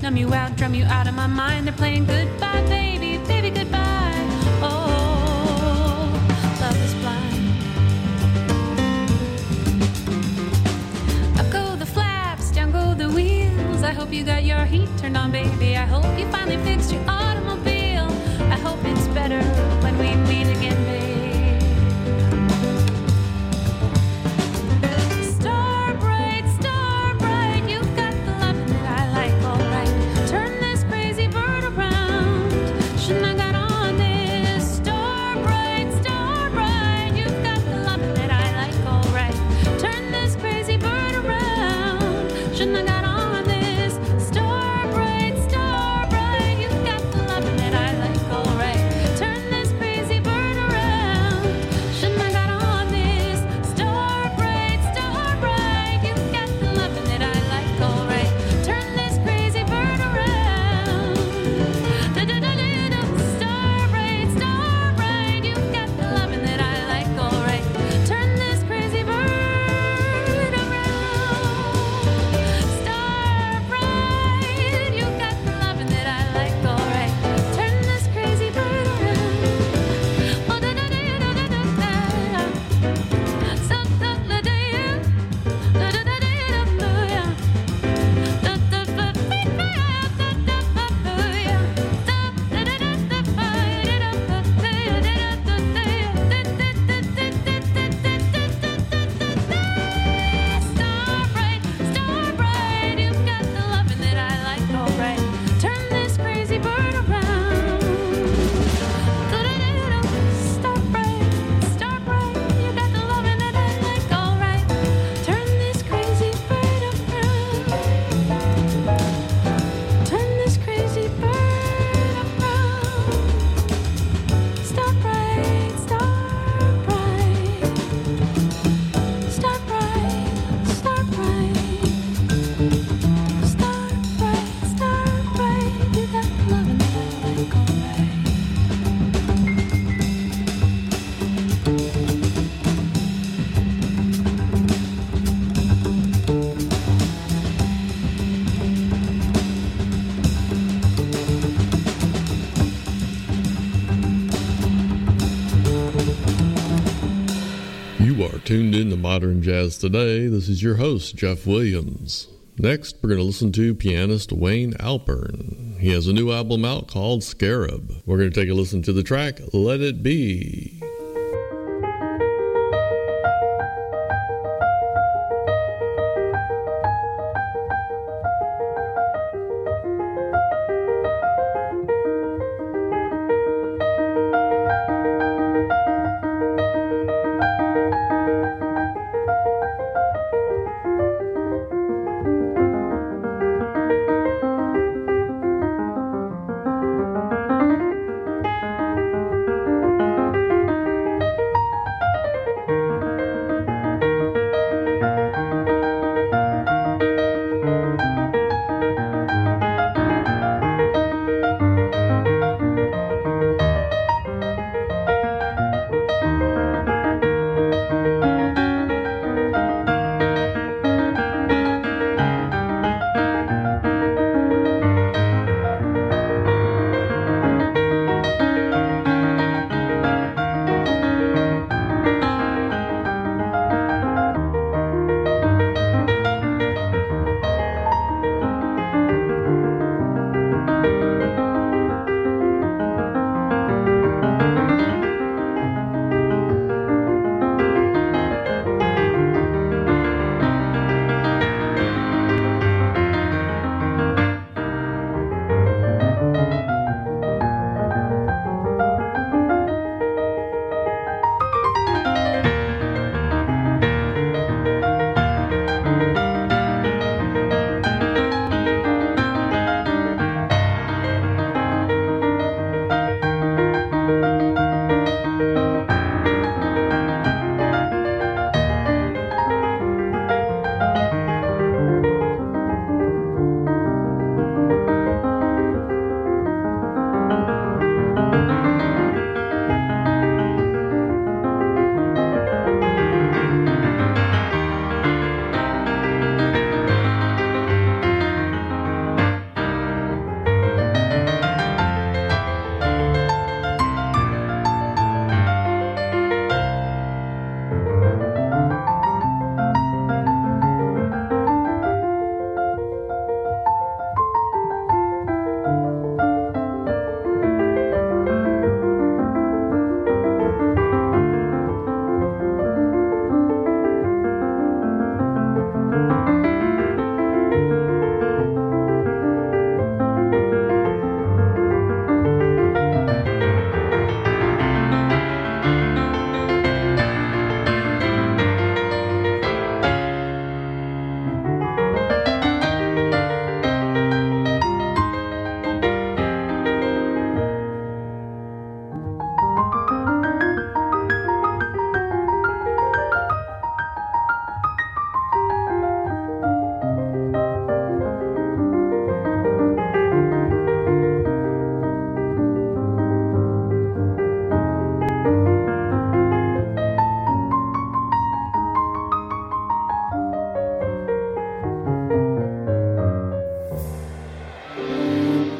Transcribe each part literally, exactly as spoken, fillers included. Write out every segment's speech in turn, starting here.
numb you out, drum you out of my mind. They're playing goodbye, baby, baby, goodbye. Oh, love is blind. Up go the flaps, down go the wheels. I hope you got your heat turned on, baby. I hope you finally fixed your automobile. I hope it's better when we meet again, babe. Star bright, star bright, you've got the love that I like, all right. Turn this crazy bird around. Shouldn't I got on this? Star bright, star bright, you've got the love that I like, all right. Turn this crazy bird around. Shouldn't I got on this? Star bright, star bright, you've got the love that I like, all right. Turn this crazy bird around. Shouldn't I got on this? Star bright, star bright, you've got the love that I like, all right. Turn this crazy bird around. Da-da-da-da-da. Star bright, star bright, you've got the love that I like, all right. Turn this crazy bird around. Star bright, you've got the love that I like, all right. Turn this crazy bird around. Oh, da-da-da-da-da-da-da. So-da-da-da-da. Da-da-da-da-da-da. Star bright, star bright, you've got the loving that I like, all right. Turn this crazy bird around. Star bright, star bright, you got the loving that I like, all right. Turn this crazy bird around. Turn this crazy bird around. Star bright, star bright. Star bright, star bright. Star bright, star bright, you got the loving that I like, all right. You are tuned in to Modern Jazz Today. This is your host, Jeff Williams. Next, we're going to listen to pianist Wayne Alpern. He has a new album out called Scarab. We're going to take a listen to the track, Let It Be. Star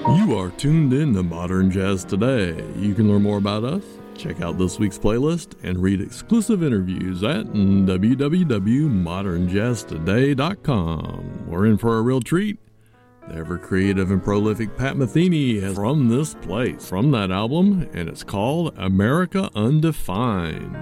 You are tuned in to Modern Jazz Today. You can learn more about us, check out this week's playlist, and read exclusive interviews at w w w dot modern jazz today dot com. We're in for a real treat. The ever creative and prolific Pat Metheny has From This Place from that album, and it's called America Undefined.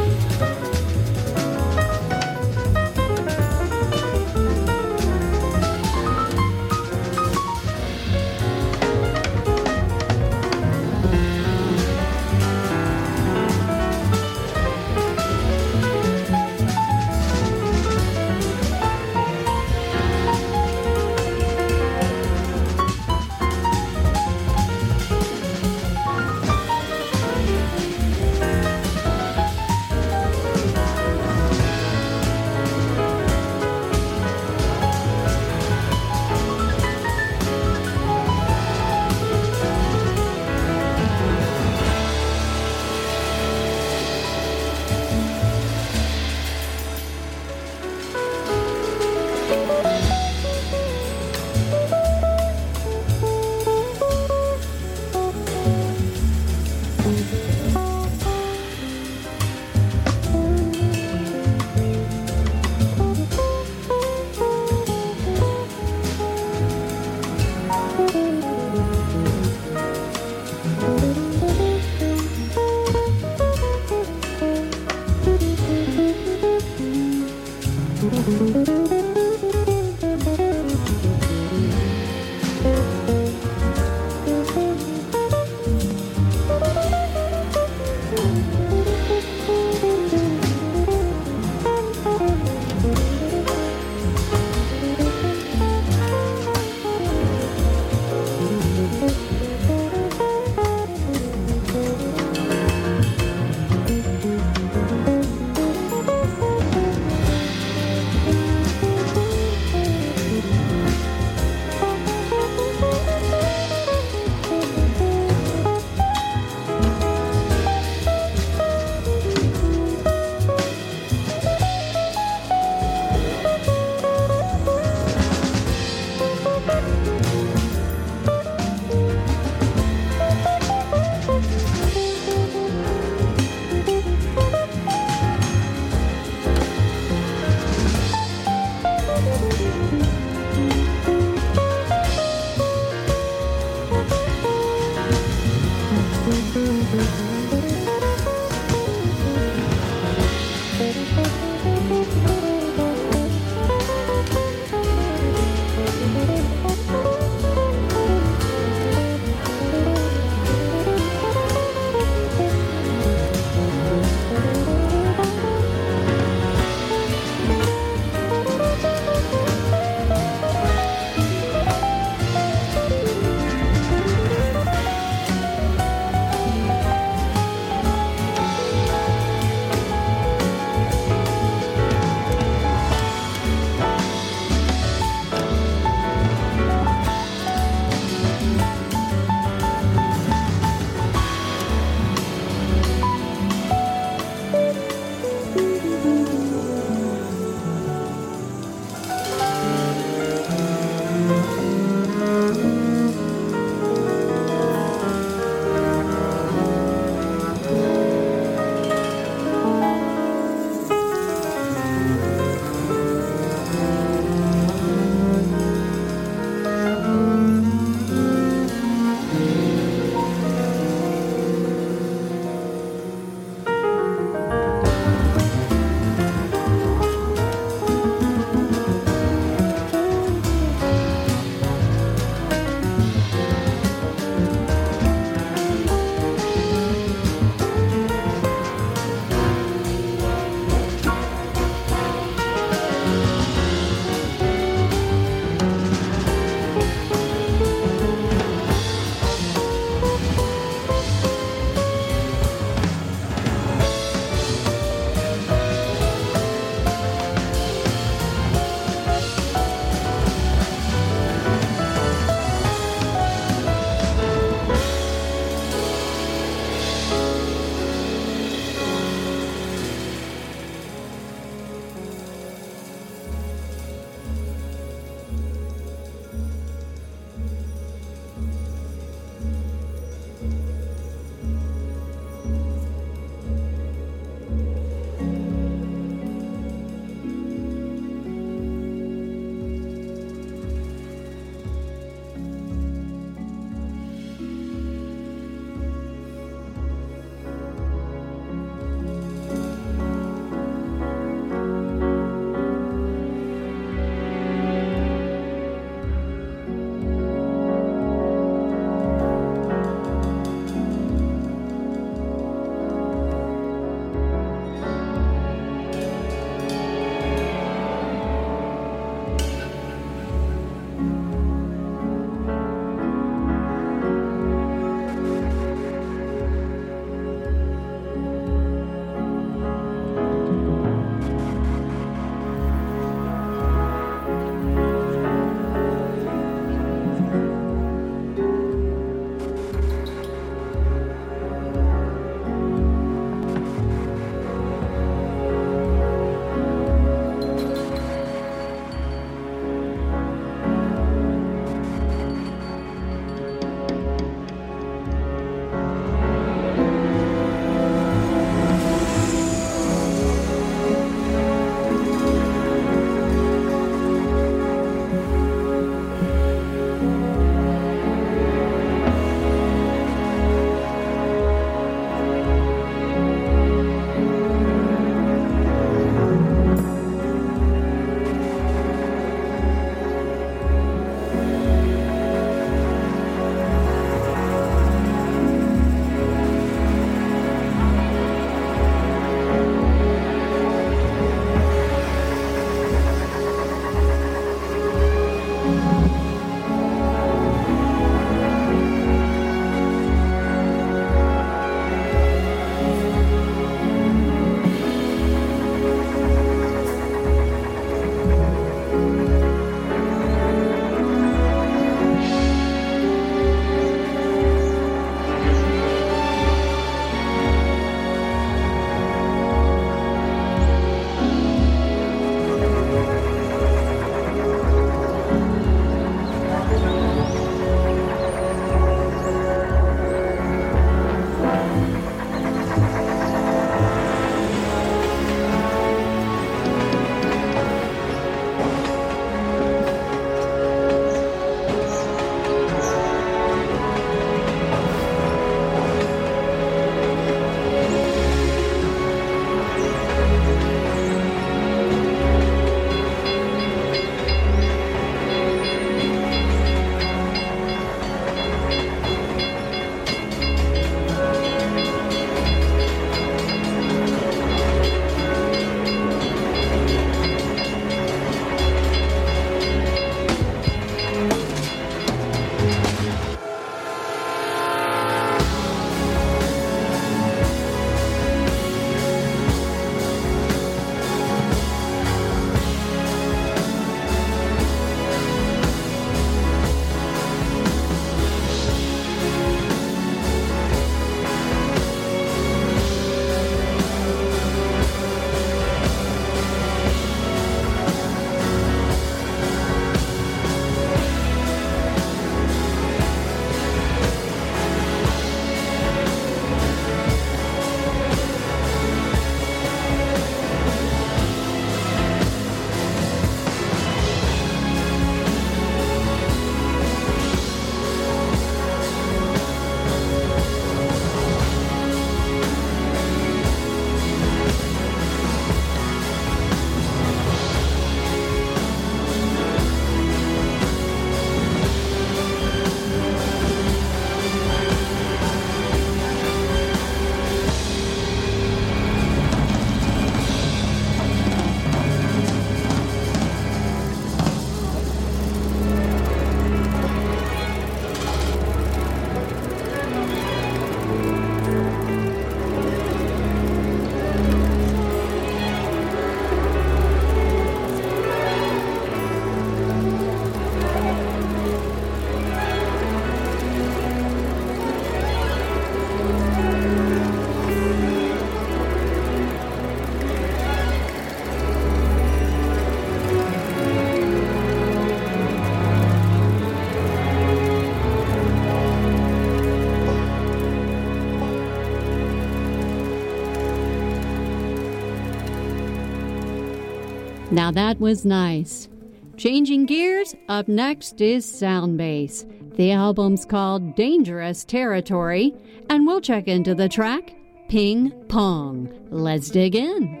Now that was nice. Changing gears, up next is Soundbase. The album's called Dangerous Territory, and we'll check into the track Ping Pong. Let's dig in.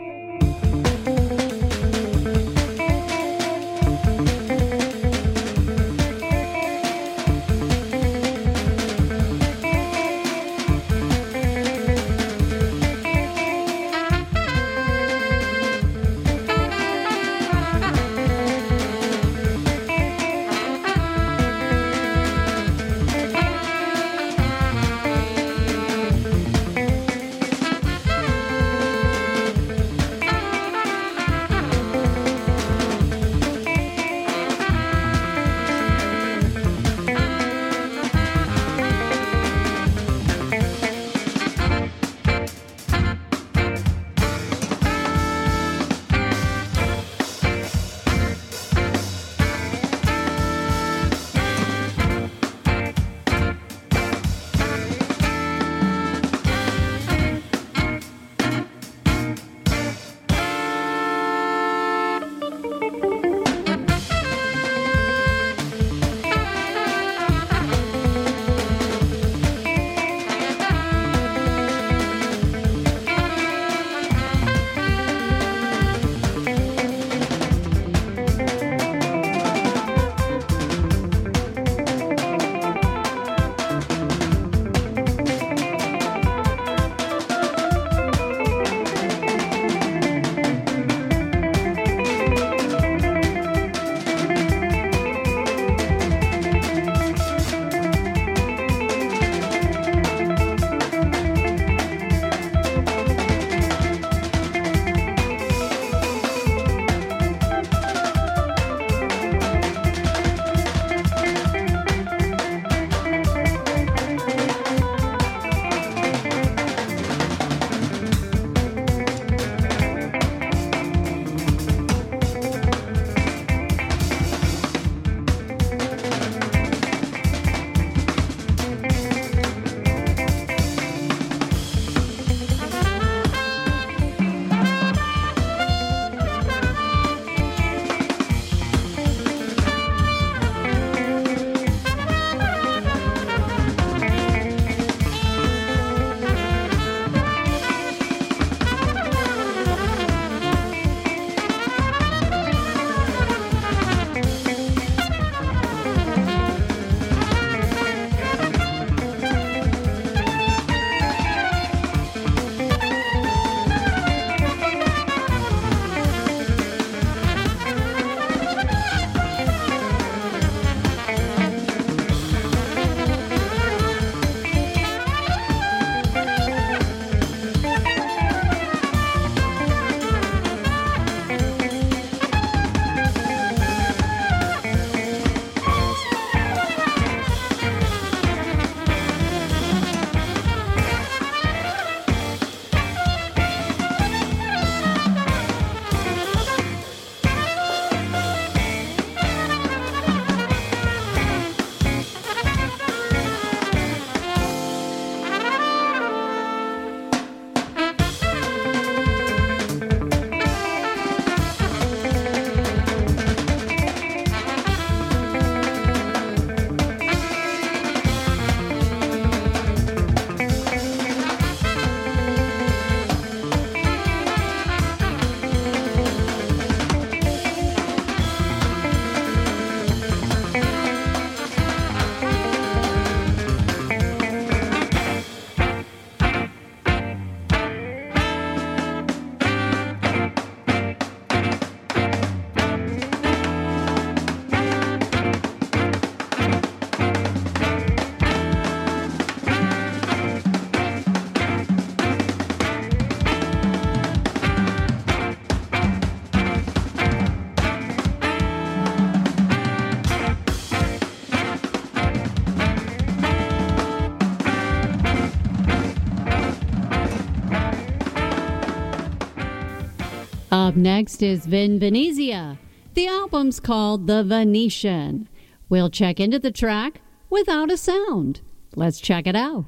Up next is Vin Venezia. The album's called The Venetian. We'll check into the track Without a Sound. Let's check it out.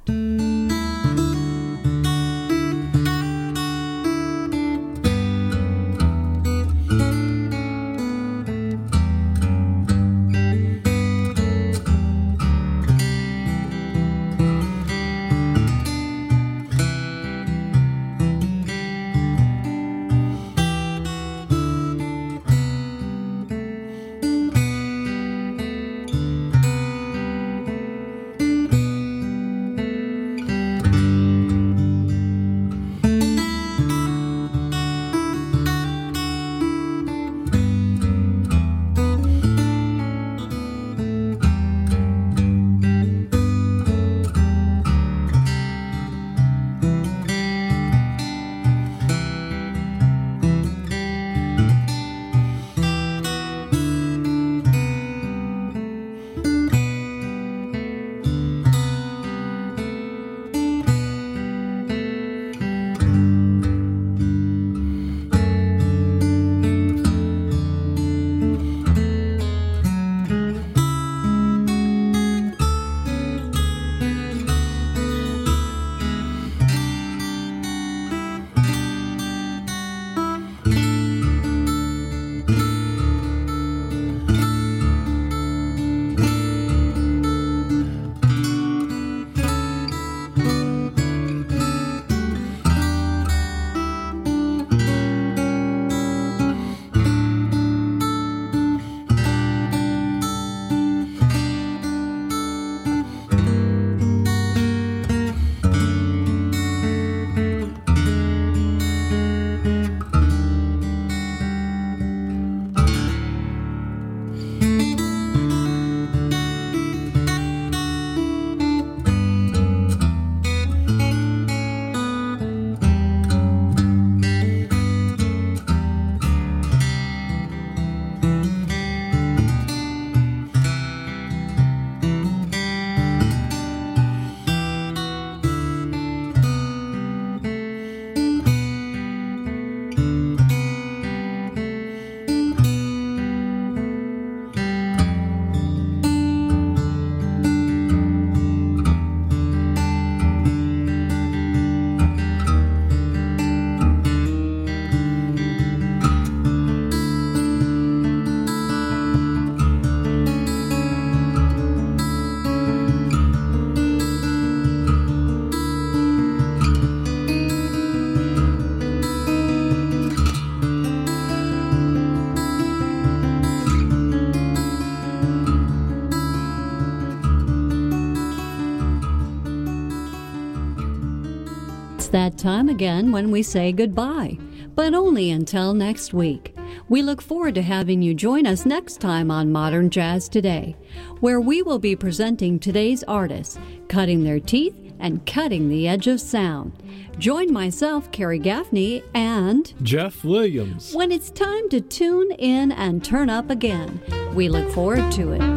that time again when we say goodbye, but only until next week. We look forward to having you join us next time on Modern Jazz Today, where we will be presenting today's artists, cutting their teeth and cutting the edge of sound. Join myself, Carrie Gaffney, and Jeff Williams when it's time to tune in and turn up again. We look forward to it.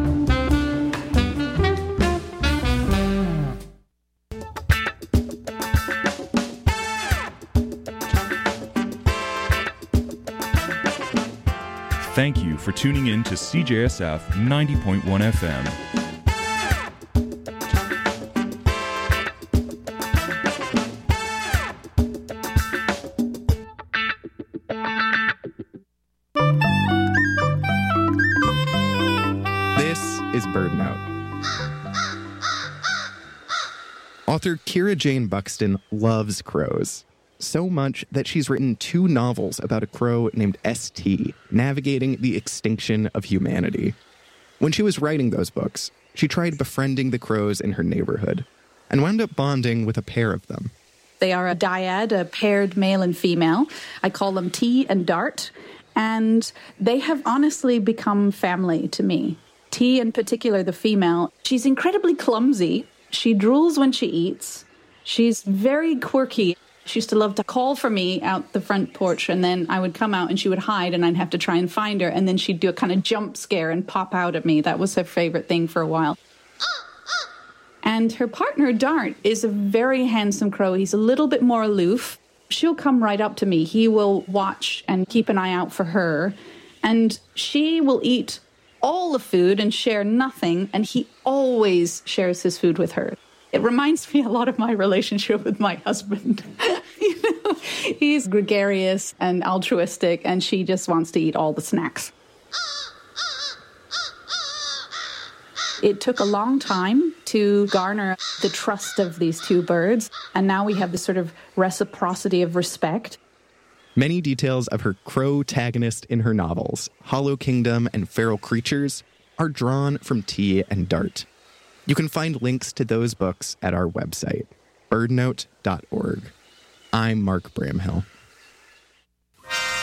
Thank you for tuning in to C J S F ninety point one F M. This is BirdNote. Author Kira Jane Buxton loves crows. So much that she's written two novels about a crow named S T, navigating the extinction of humanity. When she was writing those books, she tried befriending the crows in her neighborhood and wound up bonding with a pair of them. They are a dyad, a paired male and female. I call them T and Dart, and they have honestly become family to me. T, in particular, the female, she's incredibly clumsy. She drools when she eats. She's very quirky. She used to love to call for me out the front porch, and then I would come out and she would hide and I'd have to try and find her, and then she'd do a kind of jump scare and pop out at me. That was her favorite thing for a while. And her partner, Dart, is a very handsome crow. He's a little bit more aloof. She'll come right up to me. He will watch and keep an eye out for her, and she will eat all the food and share nothing, and he always shares his food with her. It reminds me a lot of my relationship with my husband. You know, he's gregarious and altruistic, and she just wants to eat all the snacks. It took a long time to garner the trust of these two birds, and now we have this sort of reciprocity of respect. Many details of her crow-tagonist in her novels, Hollow Kingdom and Feral Creatures, are drawn from T and Dart. You can find links to those books at our website, birdnote dot org. I'm Mark Bramhill.